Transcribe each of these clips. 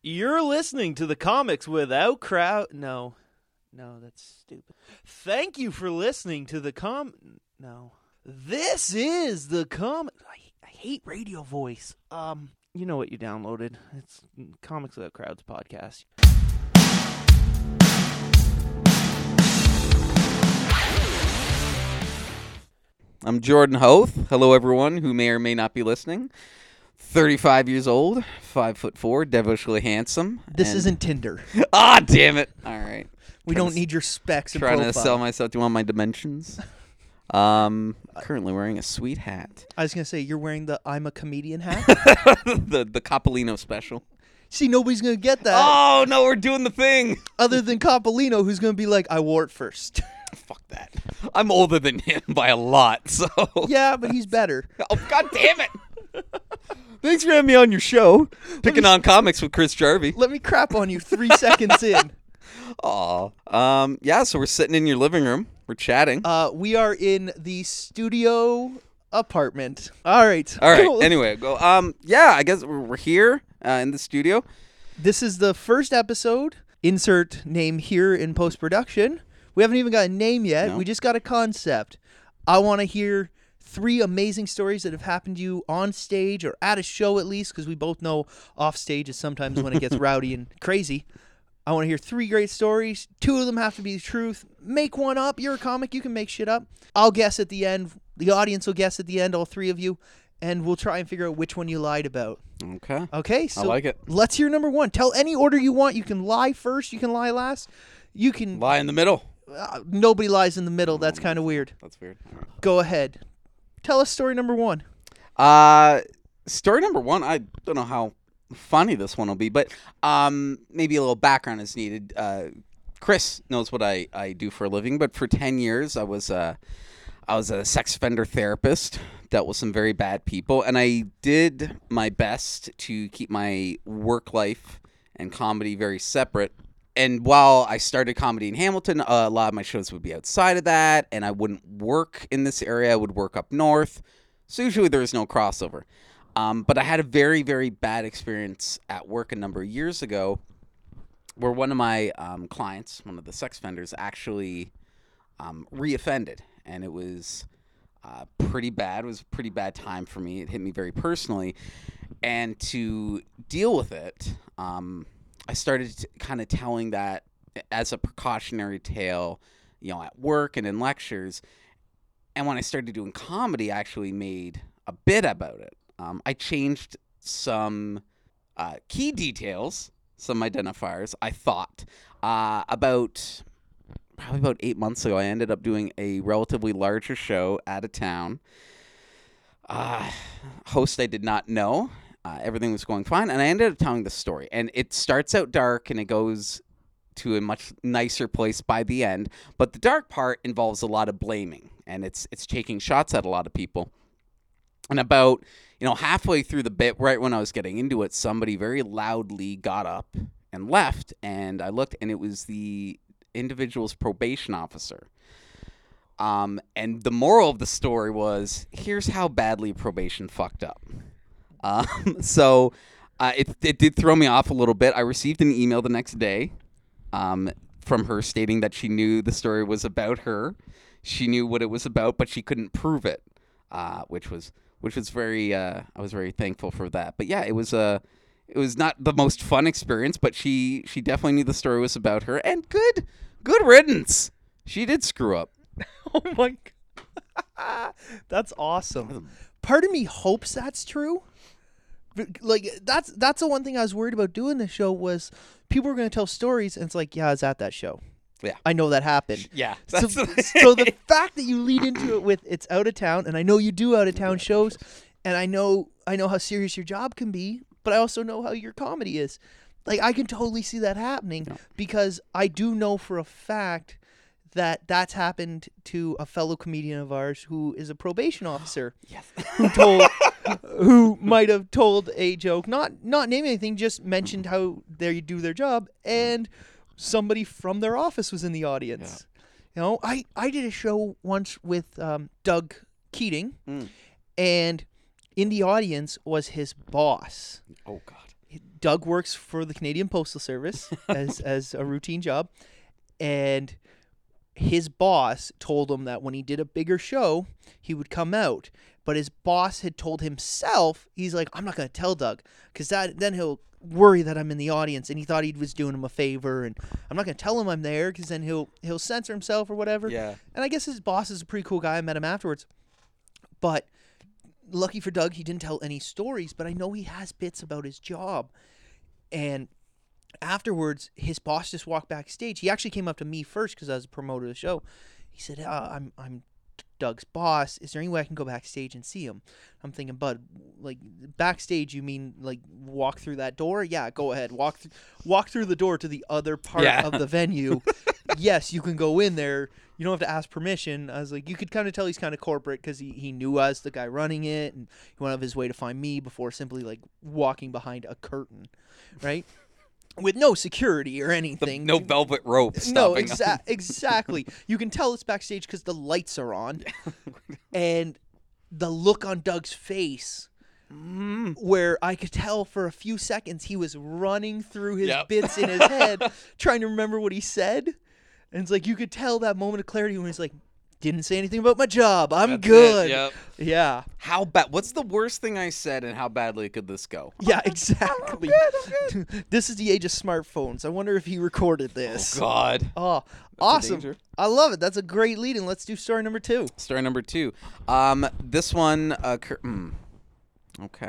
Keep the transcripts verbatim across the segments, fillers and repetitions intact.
You're listening to the Comics Without Crowd. No. No, that's stupid. Thank you for listening to the com... No. This is the com... I, I hate radio voice. Um, you know what you downloaded. It's Comics Without Crowds podcast. I'm Jordan Hoth. Hello, everyone who may or may not be listening. thirty-five years old, five foot four, devilishly handsome. This and... isn't Tinder. Ah, damn it! All right, we trying don't to, need your specs. And trying profile. to sell myself. Do you want my dimensions? um, currently wearing a sweet hat. I was gonna say you're wearing the "I'm a comedian" hat. the the Coppolino special. See, nobody's gonna get that. Oh no, we're doing the thing. Other than Coppolino, who's gonna be like, "I wore it first." Fuck that. I'm older than him by a lot, so. Yeah, but he's better. Oh, god damn it. Thanks for having me on your show. Picking me, on comics with Chris Jarvie. Let me crap on you three seconds in. Aw. Um, yeah, so we're sitting in your living room. We're chatting. Uh, we are in the studio apartment. All right. All right. Anyway, go. Um, yeah, I guess we're, we're here uh, in the studio. This is the first episode. Insert name here in post-production. We haven't even got a name yet. No. We just got a concept. I want to hear three amazing stories that have happened to you on stage or at a show at least, because we both know off stage is sometimes when it gets rowdy and crazy. I want to hear three great stories. Two of them have to be the truth. Make one up. You're a comic. You can make shit up. I'll guess at the end. The audience will guess at the end, all three of you, and we'll try and figure out which one you lied about. Okay. Okay, so I like it. Let's hear number one. Tell any order you want. You can lie first. You can lie last. You can... Lie in the middle. Uh, nobody lies in the middle. That's kind of weird. That's weird. Right. Go ahead. Tell us story number one. Uh, story number one, I don't know how funny this one will be, but um, maybe a little background is needed. Uh, Chris knows what I, I do for a living, but for ten years I was uh, I was a sex offender therapist, dealt with some very bad people, and I did my best to keep my work life and comedy very separate. And while I started comedy in Hamilton, uh, a lot of my shows would be outside of that, and I wouldn't work in this area. I would work up north. So usually there was no crossover. Um, but I had a very, very bad experience at work a number of years ago where one of my um, clients, one of the sex offenders, actually um, reoffended. And it was uh, pretty bad. It was a pretty bad time for me. It hit me very personally. And to deal with it... Um, I started kind of telling that as a precautionary tale, you know, at work and in lectures. And when I started doing comedy, I actually made a bit about it. Um, I changed some uh, key details, some identifiers, I thought. Uh, about, probably about eight months ago, I ended up doing a relatively larger show out of town. Uh, host I did not know. Uh, everything was going fine, and I ended up telling the story. And it starts out dark, and it goes to a much nicer place by the end. But the dark part involves a lot of blaming, and it's it's taking shots at a lot of people. And about, you know, halfway through the bit, right when I was getting into it, somebody very loudly got up and left, and I looked, and it was the individual's probation officer. Um, and the moral of the story was, here's how badly probation fucked up. Um, so uh, it it did throw me off a little bit. I received an email the next day um, from her stating that she knew the story was about her. She knew what it was about, but she couldn't prove it, uh, which was which was very. Uh, I was very thankful for that. But yeah, it was a it was not the most fun experience, but she she definitely knew the story was about her. And good good riddance. She did screw up. Oh my god, that's awesome. Part of me hopes that's true. Like that's that's the one thing I was worried about doing this show was people were going to tell stories and it's like, yeah, I was at that show. Yeah, I know that happened. Yeah. So, so the fact that you lead into it with it's out of town, and I know you do out of town shows, and I know I know how serious your job can be, but I also know how your comedy is. Like I can totally see that happening yeah. because I do know for a fact that that's happened to a fellow comedian of ours who is a probation officer. Yes. Who told who might have told a joke, not not naming anything, just mentioned how they do their job, and somebody from their office was in the audience. Yeah. You know, I, I did a show once with um, Doug Keating, mm. and in the audience was his boss. Oh, God. Doug works for the Canadian Postal Service as as a routine job, and his boss told him that when he did a bigger show, he would come out. But his boss had told himself, he's like, I'm not going to tell Doug, because that then he'll worry that I'm in the audience, and he thought he was doing him a favor, and I'm not going to tell him I'm there, because then he'll he'll censor himself or whatever. Yeah. And I guess his boss is a pretty cool guy. I met him afterwards. But lucky for Doug, he didn't tell any stories, but I know he has bits about his job. And afterwards, his boss just walked backstage. He actually came up to me first because I was a promoter of the show. He said, uh, I'm I'm Doug's boss. Is there any way I can go backstage and see him? I'm thinking, bud, like backstage, you mean like walk through that door? Yeah, go ahead. Walk through, walk through the door to the other part Yeah. of the venue. Yes, you can go in there. You don't have to ask permission. I was like, you could kind of tell he's kind of corporate because he, he knew I was the guy running it, and he went out of his way to find me before simply like walking behind a curtain, right? With no security or anything. No velvet rope No, stopping exa- exactly. You can tell it's backstage because the lights are on. And the look on Doug's face, Mm. where I could tell for a few seconds he was running through his Yep. bits in his head, trying to remember what he said. And it's like you could tell that moment of clarity when he's like, didn't say anything about my job. I'm That's good. it, Yep. Yeah. How bad? What's the worst thing I said, and how badly could this go? Yeah, exactly. This is the age of smartphones. I wonder if he recorded this. Oh God. Oh, a awesome. danger. I love it. That's a great lead, and let's do story number two. Story number two. Um, this one. Occur- mm. Okay.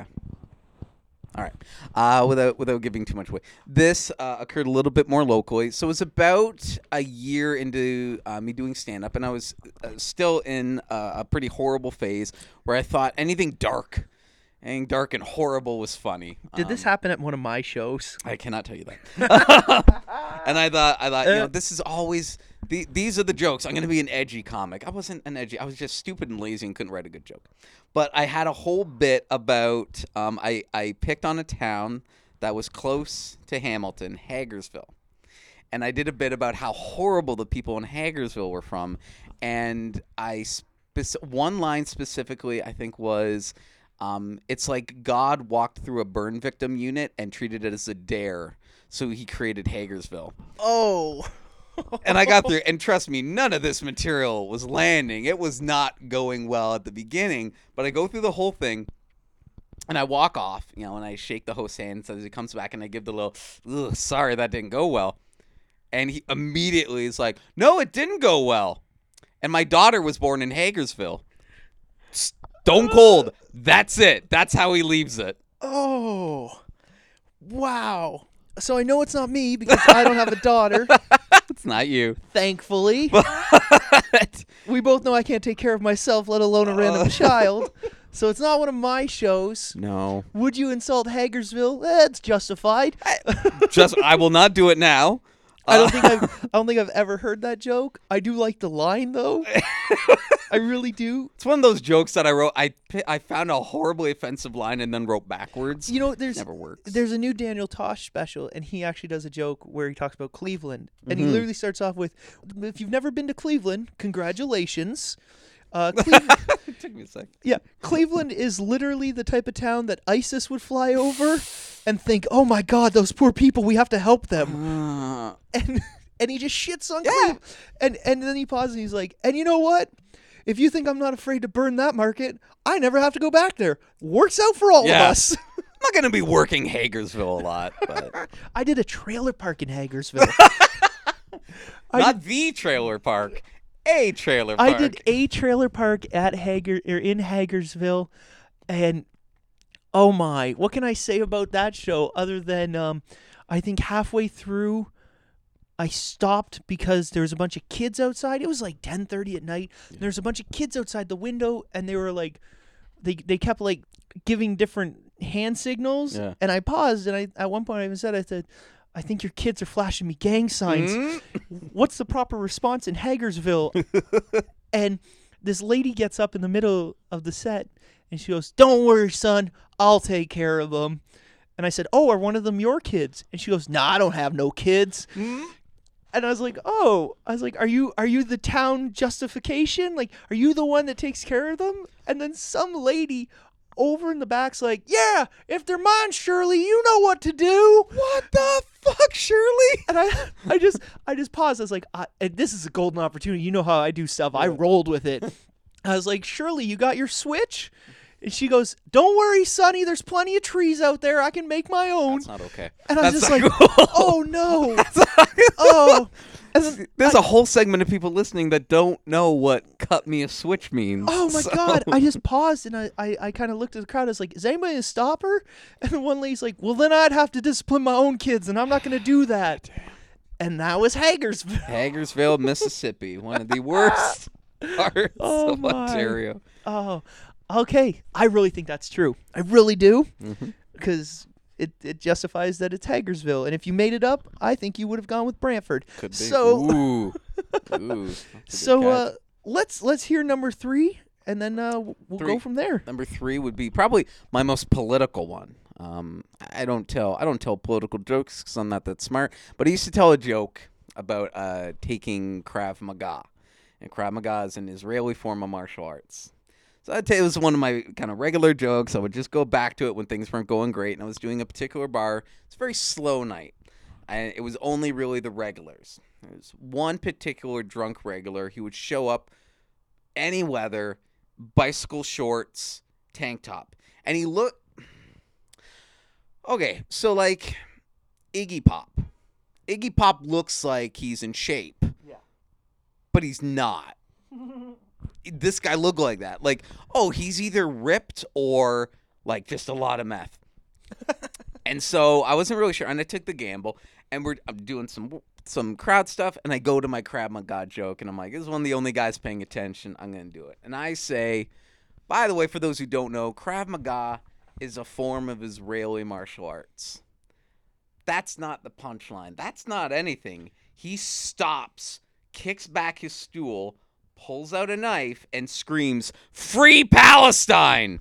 All right. Uh, without without giving too much away, this uh, occurred a little bit more locally. So it was about a year into uh, me doing stand up, and I was uh, still in uh, a pretty horrible phase where I thought anything dark, anything dark and horrible was funny. Did this Um, happen at one of my shows? I cannot tell you that. And I thought, I thought, you know, this is always the, these are the jokes. I'm going to be an edgy comic. I wasn't an edgy. I was just stupid and lazy and couldn't write a good joke. But I had a whole bit about. Um, I I picked on a town that was close to Hamilton, Hagersville, and I did a bit about how horrible the people in Hagersville were from, and I spec- one line specifically I think was. Um, it's like God walked through a burn victim unit and treated it as a dare, so he created Hagersville. Oh. And I got through, and trust me, none of this material was landing. It was not going well at the beginning, but I go through the whole thing, and I walk off, you know, and I shake the host's hand as he comes back, and I give the little, ugh, sorry, that didn't go well. And he immediately is like, no, it didn't go well. And my daughter was born in Hagersville. Stone cold. That's it. That's how he leaves it. Oh. Wow. So I know it's not me because I don't have a daughter, It's not you. thankfully. But We both know I can't take care of myself, let alone a random child. So it's not one of my shows. no. Would you insult Hagersville? Eh, it's justified. Just I will not do it now. I don't Uh, think I've, I don't think I've ever heard that joke. I do like the line though. I really do. It's one of those jokes that I wrote. I pi- I found a horribly offensive line and then wrote backwards. You know, there's Never works. there's a new Daniel Tosh special, and he actually does a joke where he talks about Cleveland, and he Mhm. literally starts off with, "If you've never been to Cleveland, congratulations." Uh, Cleve- It took me a sec. yeah, Cleveland is literally the type of town that ISIS would fly over and think, "Oh my God, those poor people, we have to help them." Uh, and and he just shits on Yeah. Cleveland. And and then he pauses and he's like, and you know what? If you think I'm not afraid to burn that market, I never have to go back there. Works out for all Yeah. of us. I'm not gonna be working Hagersville a lot, but I did a trailer park in Hagersville. I not the trailer park. A trailer park. I did a trailer park at Hager or in Hagersville, and oh my, what can I say about that show other than um, I think halfway through I stopped because there was a bunch of kids outside. It was like ten thirty at night. And there was a bunch of kids outside the window, and they were like, they they kept like giving different hand signals, Yeah. and I paused, and I at one point I even said, I said, I think your kids are flashing me gang signs. Mm? What's the proper response in Hagersville? And this lady gets up in the middle of the set and she goes, "Don't worry, son, I'll take care of them." And I said, "Oh, are one of them your kids?" And she goes, "Nah, I don't have no kids." Mm? And I was like, "Oh," I was like, "Are you are you the town justification? Like, are you the one that takes care of them?" And then some lady over in the back's like, yeah, if they're mine, Shirley, you know what to do. What the fuck, Shirley? And I, I just, I just paused. I was like, I, and this is a golden opportunity. You know how I do stuff. I rolled with it. I was like, Shirley, you got your Switch? And she goes, don't worry, Sonny. There's plenty of trees out there. I can make my own. That's not okay. And I was That's just not like, cool. oh no, oh. And then There's a whole segment of people listening that don't know what "cut me a switch" means. Oh my so- God. I just paused and I, I, I kind of looked at the crowd. I was like, is anybody going to stop her? And the one lady's like, well, then I'd have to discipline my own kids and I'm not going to do that. And that was Hagersville. Hagersville, Mississippi, one of the worst parts Oh of my. Ontario. Oh, okay. I really think that's true. I really do. Mhm. Because it, it justifies that it's Hagersville. And if you made it up, I think you would have gone with Brantford. Could be. So, Ooh. Ooh. That's a good so catch. uh, let's let's hear number three and then uh, we'll Three. go from there. Number three would be probably my most political one. Um, I don't tell I don't tell political jokes because I'm not that smart. But I used to tell a joke about uh, taking Krav Maga, and Krav Maga is an Israeli form of martial arts. So I'd tell it was one of my kind of regular jokes. I would just go back to it when things weren't going great, and I was doing a particular bar. It's a very slow night, and it was only really the regulars. There was one particular drunk regular. He would show up any weather, bicycle shorts, tank top, and he looked. Okay, so like Iggy Pop. Iggy Pop looks like he's in shape. Yeah. But he's not. This guy looked like that. Like, oh, he's either ripped or like just a lot of meth. And so I wasn't really sure, and I took the gamble, and we're I'm doing some some crowd stuff, and I go to my Krav Maga joke, and I'm like, this is one of the only guys paying attention. I'm gonna do it, and I say, by the way, for those who don't know, Krav Maga is a form of Israeli martial arts. That's not the punchline. That's not anything. He stops, kicks back his stool, pulls out a knife, and screams, "Free Palestine!"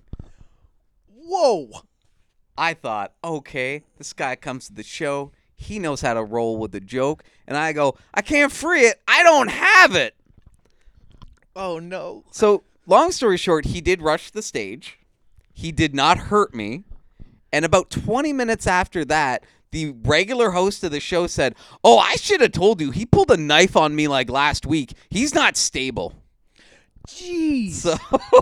Whoa. I thought, okay, this guy comes to the show. He knows how to roll with the joke. And I go, I can't free it. I don't have it. Oh, no. So, long story short, he did rush the stage. He did not hurt me. And about twenty minutes after that, the regular host of the show said, oh, I should have told you. He pulled a knife on me like last week. He's not stable. Jeez. So,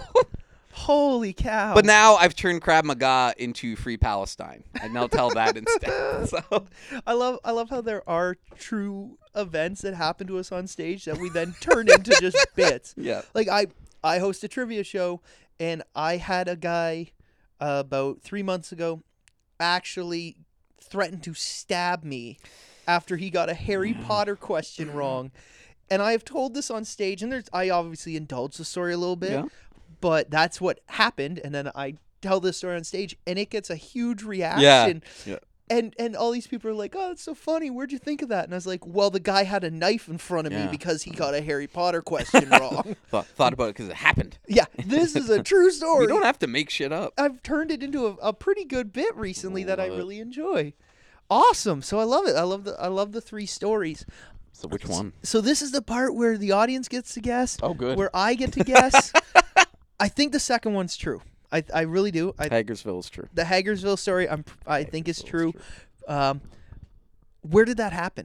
Holy cow. but now I've turned Krav Maga into Free Palestine. And I'll tell that instead. So, I love I love how there are true events that happen to us on stage that we then turn into just bits. yeah. Like I I host a trivia show and I had a guy uh, about three months ago actually threaten to stab me after he got a Harry Potter question wrong. And I have told this on stage, and there's I obviously indulge the story a little bit, Yeah. but that's what happened. And then I tell this story on stage, and it gets a huge reaction. Yeah. And and all these people are like, oh, it's so funny. Where'd you think of that? And I was like, well, the guy had a knife in front of me Yeah. because he got a Harry Potter question wrong. Thought, thought about it because it happened. Yeah, this is a true story. You don't have to make shit up. I've turned it into a, a pretty good bit recently that I Love it. really enjoy. Awesome. So I love it. I love the I love the three stories. So which one? So this is the part where the audience gets to guess. Oh, good. Where I get to guess. I think the second one's true. I I really do. I Hagersville is true. the Hagersville story I'm I think is Hagersville is true. Um, where did that happen?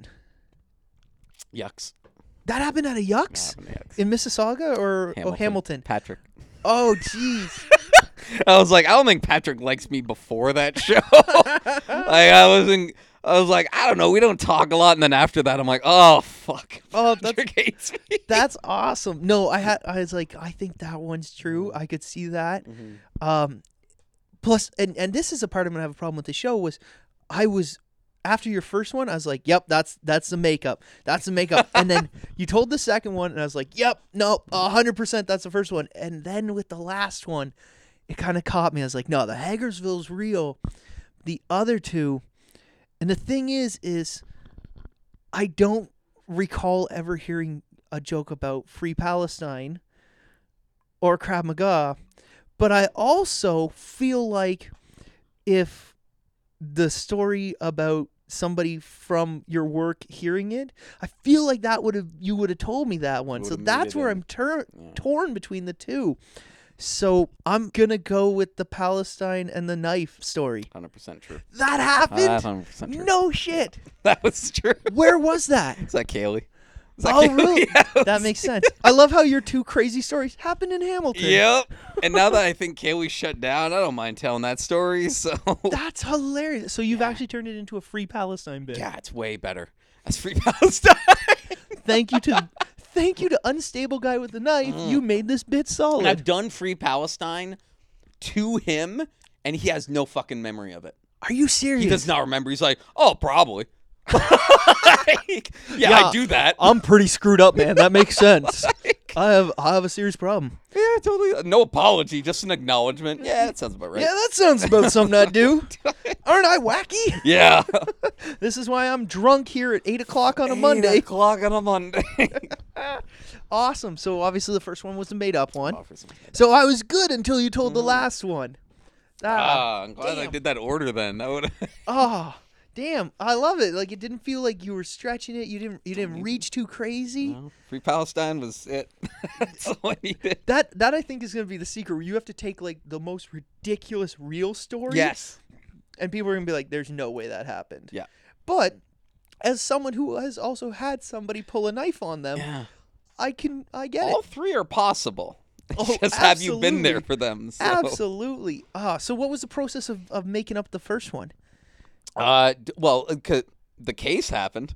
Yucks. That happened at a Yucks Happened to Yucks. in Mississauga or Hamilton. oh Hamilton. Patrick. Oh jeez. I was like, I don't think Patrick likes me before that show. like I wasn't. I was like, I don't know. We don't talk a lot, and then after that, I'm like, oh fuck. Oh, that's Patrick hates me. that's awesome. No, I had I was like, I think that one's true. I could see that. Um, plus, and and this is a part I'm gonna have a problem with the show was, I was after your first one, I was like, yep, that's that's the makeup, that's the makeup, and then you told the second one, and I was like, yep, no, a hundred percent, that's the first one, and then with the last one, it kind of caught me. I was like, no, the Hagersville's real. The other two, and the thing is, is I don't recall ever hearing a joke about Free Palestine or Krav Maga, but I also feel like if the story about somebody from your work hearing it, I feel like that would have you would have told me that one. So Would've made that's it where in. I'm tur- Yeah. torn between the two. So I'm gonna go with the Palestine and the knife story. one hundred percent true. That happened? That's one hundred percent true. No shit. That was true. Where was that? Is that Kaylee? Is that Oh, Kaylee? really? Yeah, it That was- makes sense. I love how your two crazy stories happened in Hamilton. Yep. And now that I think Kaylee shut down, I don't mind telling that story. So That's hilarious. So you've actually turned it into a free Palestine bit. yeah, it's way better. That's Free Palestine. Thank you to thank you to Unstable Guy with the Knife. You made this bit And solid. I've done Free Palestine to him, and he has no fucking memory of it. Are you serious? He does not remember. He's like, oh, probably. Like, yeah, Yeah. I do that. I'm pretty screwed up, man. That makes sense. I have I have a serious problem. Yeah, totally. No apology, just an acknowledgement. Yeah, that sounds about right. Yeah, that sounds about something I'd do. Aren't I wacky? Yeah. This is why I'm drunk here at eight o'clock on a Eight Monday. o'clock on a Monday. Awesome. So obviously the first one was the made up one. Oh, for some- So I was good until you told the last one. Ah, Ah, I'm glad I damn. did that order then. That would. Oh, damn! I love it. Like it didn't feel like you were stretching it. You didn't. You didn't reach too crazy. No, Free Palestine was it. That's all I needed. That that I think is gonna be the secret. Where you have to take like the most ridiculous real story. Yes. And people are gonna be like, "There's no way that happened." Yeah. But as someone who has also had somebody pull a knife on them, Yeah. I can. I get All it. three are possible. Oh, Just have you been there absolutely. for them. So. Absolutely. Ah. So what was the process of of making up the first one? Uh, d- well, uh, 'cause the case happened.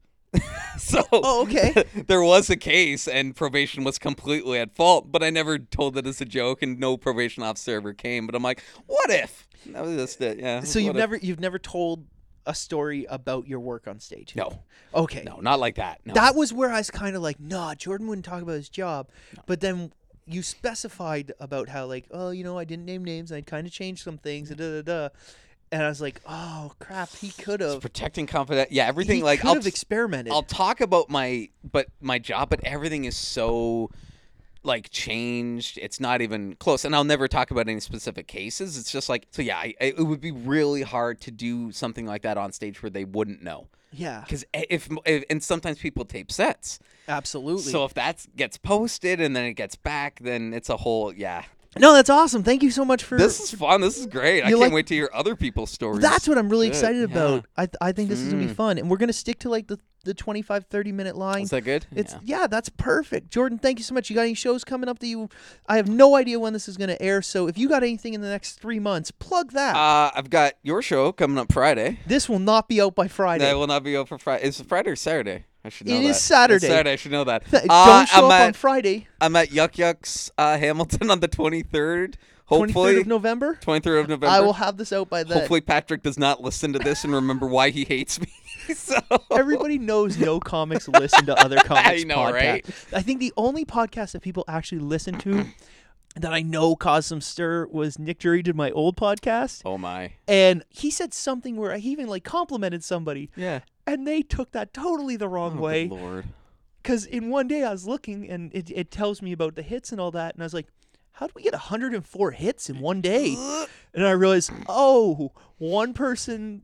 So Oh, okay. there was a case, and probation was completely at fault. But I never told it as a joke, and no probation officer ever came. But I'm like, what if? That was just it. Yeah. So you've what if? never you've never told a story about your work on stage. No, Okay. no, not like that. No. That was where I was kind of like, nah, Jordan wouldn't talk about his job. But then you specified about how, like, oh, you know, I didn't name names. I kind of changed some things. Da, da, da. And I was like, oh, crap, he could have. protecting confident. Yeah, everything. He like could I'll have t- experimented. I'll talk about my but my job, but everything is so like changed. It's not even close, and I'll never talk about any specific cases. It's just like so. Yeah, I, I, it would be really hard to do something like that on stage where they wouldn't know. yeah, Because if, if and sometimes people tape sets, absolutely. so if that gets posted and then it gets back, then it's a whole yeah. no, that's awesome. Thank you so much for. This is fun. This is great. I You can't like- wait to hear other people's stories. That's what I'm really Good, excited yeah. about. I th- I think this is going to be Mm. fun. And we're going to stick to like the, the twenty-five, thirty minute line. Is that good? It's Yeah. yeah. That's perfect. Jordan, thank you so much. You got any shows coming up that you I have no idea when this is going to air, so if you got anything in the next three months, plug that. Uh, I've got your show coming up Friday. this will not be out by Friday. That will not be out for Friday. Is it Friday or Saturday? I should know It that. is Saturday. It's Saturday. I should know that. Th- Uh, Don't show I'm up at, on Friday, I'm at Yuck Yucks uh, Hamilton on the twenty-third. twenty-third Hopefully, of November. twenty-third of November. I will have this out by then. Hopefully, Patrick does not listen to this and remember why he hates me. So Everybody knows no comics listen to other comics I know, podcasts. right? I think the only podcast that people actually listen to that I know caused some stir was Nick Jury did my old podcast. Oh my. And he said something where he even like complimented somebody, Yeah. and they took that totally the wrong Oh, way. good Lord. Because in one day I was looking and it, it tells me about the hits and all that, and I was like, how do we get one hundred four hits in one day? And I realized, oh, one person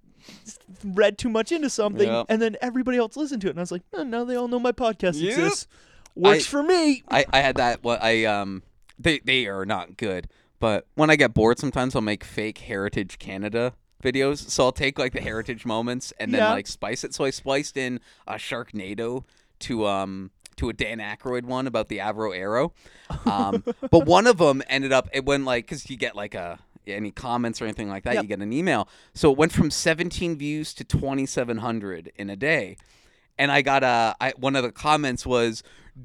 read too much into something, Yep. and then everybody else listened to it, and I was like, oh, now they all know my podcast Yep. exists. Works I- for me. I, I had that. What I um they they are not good, but when I get bored, sometimes I'll make fake Heritage Canada videos. So I'll take like the heritage moments and then Yeah. like spice it. So I spliced in a Sharknado to um to a Dan Aykroyd one about the Avro Arrow. Um, but one of them ended up it went like because you get like a any comments or anything like that, Yep. you get an email. So it went from seventeen views to twenty-seven hundred in a day. And I got a I, one of the comments was,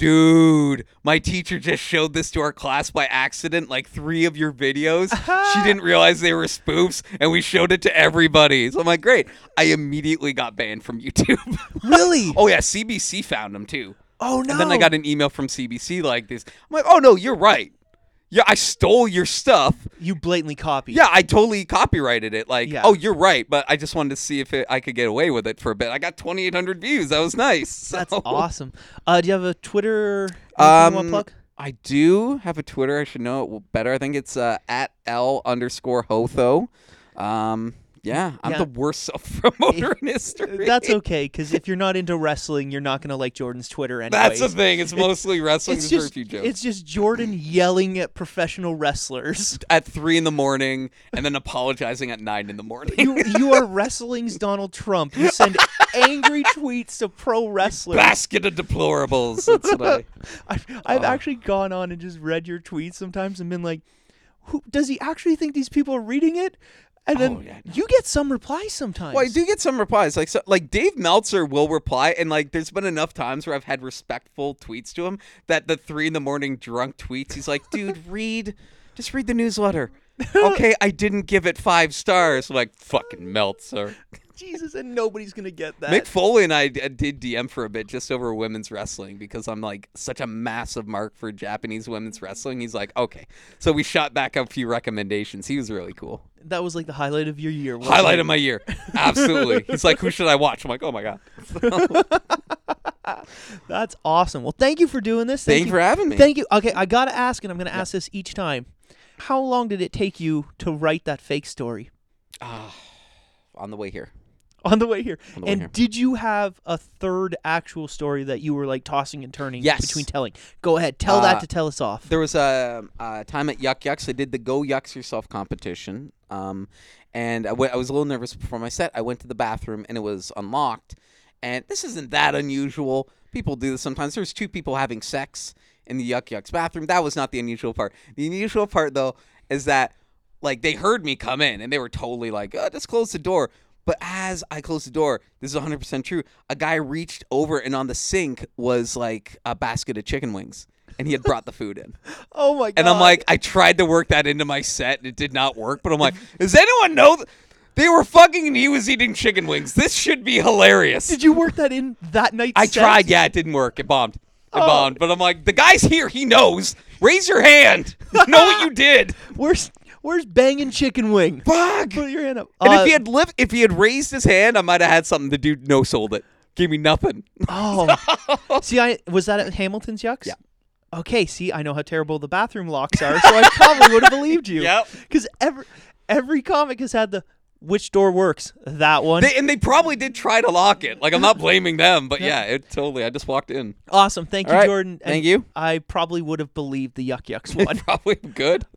dude, my teacher just showed this to our class by accident, like three of your videos. She didn't realize they were spoofs, and we showed it to everybody. So I'm like, great. I immediately got banned from YouTube. Really? Oh, yeah, C B C found them, too. Oh, no. And then I got an email from C B C like this. I'm like, oh, no, you're right. Yeah, I stole your stuff. You blatantly copied. Yeah, I totally copyrighted it. Like, Yeah. oh, you're right, but I just wanted to see if it, I could get away with it for a bit. I got twenty-eight hundred views. That was nice. So- That's awesome. Uh, do you have a Twitter? anything you want to Um, plug? I do have a Twitter. I should know it better. I think it's uh, at L underscore Hotho. Um, Yeah, I'm Yeah. the worst self-promoter in history. That's okay, because if you're not into wrestling, you're not going to like Jordan's Twitter anyways. That's the thing. It's mostly wrestling. It's There's very just, few jokes. it's just Jordan yelling at professional wrestlers. At three in the morning, and then apologizing at nine in the morning. You, you are wrestling's Donald Trump. You send angry tweets to pro wrestlers. Basket of deplorables. That's what I. I've, I've Oh. actually gone on and just read your tweets sometimes and been like, Who, does he actually think these people are reading it? And then Oh, yeah, no. you get some replies sometimes. Well, I do get some replies. Like, so, like Dave Meltzer will reply, and like, there's been enough times where I've had respectful tweets to him that the three in the morning drunk tweets, he's like, "Dude, read, just read the newsletter." Okay, I didn't give it five stars. I'm like, fucking Meltzer. Jesus, and nobody's going to get that. Mick Foley and I d- did D M for a bit just over women's wrestling because I'm like such a massive mark for Japanese women's wrestling. He's like, okay. So we shot back a few recommendations. He was really cool. That was like the highlight of your year. wasn't Highlight it? of my year. Absolutely. He's like, who should I watch? I'm like, oh my God. That's awesome. Well, thank you for doing this. Thank you for having me. Thank you. Okay, I got to ask, and I'm going to ask this each time. How long did it take you to write that fake story? Ah, on the way here. On the way here. On the way And here. did you have a third actual story that you were like tossing and turning Yes. between telling? Go ahead. Tell Uh, that to tell us off. There was a, a time at Yuck Yucks. I did the Go Yucks Yourself competition. Um, and I, w- I was a little nervous before my set. I went to the bathroom and it was unlocked. And this isn't that unusual. People do this sometimes. There's two people having sex in the Yuck Yucks bathroom. That was not the unusual part. The unusual part, though, is that like they heard me come in and they were totally like, oh, just close the door. But as I closed the door, this is one hundred percent true, a guy reached over and on the sink was like a basket of chicken wings. And he had brought the food in. Oh, my God. And I'm like, I tried to work that into my set and it did not work. But I'm like, does anyone know th- they were fucking and he was eating chicken wings? This should be hilarious. Did you work that in that night? I tried. Yeah, it didn't work. It bombed. It Oh. bombed. But I'm like, the guy's here. He knows. Raise your hand. You know what you did. Where's Where's banging chicken wing? Fuck. Put your hand up. And Uh, if he had lift, if he had raised his hand, I might have had something. The dude no sold it. Gave me nothing. Oh, see, I was that at Hamilton's Yucks? Yeah. Okay, see, I know how terrible the bathroom locks are, so I probably would have believed you. Yep. Because every every comic has had the which door works. That one. They, and they probably did try to lock it. Like I'm not blaming them, but yeah, it totally. I just walked in. Awesome, thank you, All right, Jordan. And thank you. I probably would have believed the Yuck Yucks one. Probably good.